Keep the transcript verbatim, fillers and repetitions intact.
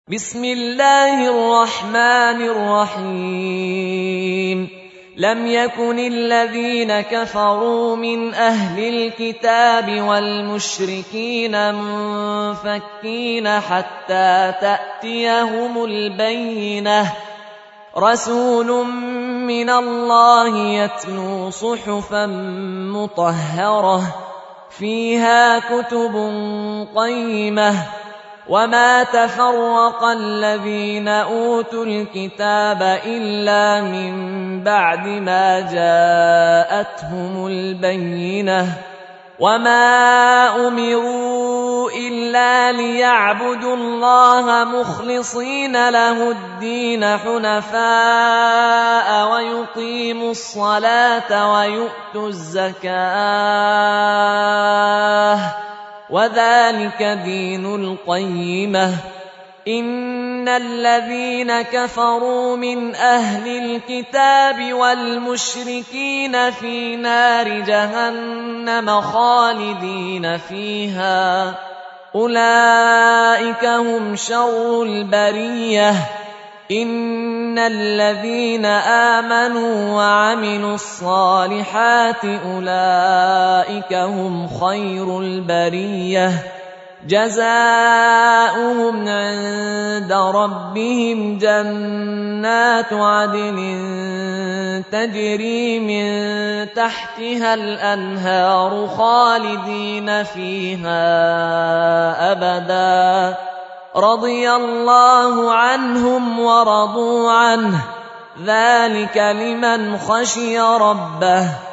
بسم الله الرحمن الرحيم لم يكن الذين كفروا من أهل الكتاب والمشركين منفكين حتى تأتيهم البينة رسول من الله يتلو صحفا مطهرة فيها كتب قيمة وما تفرق الذين أوتوا الكتاب إلا من بعد ما جاءتهم البينة وما أمروا إلا ليعبدوا الله مخلصين له الدين حنفاء ويقيموا الصلاة ويؤتوا الزكاة وذلك دين القيمة إن الذين كفروا من أهل الكتاب والمشركين في نار جهنم خالدين فيها أولئك هم شر البرية إن الذين آمنوا وعملوا الصالحات أولئك هم خير البرية جزاؤهم عند ربهم جنات عدن تجري من تحتها الأنهار خالدين فيها أبدا رضي الله عنهم ورضوا عنه ذلك لمن خشي ربه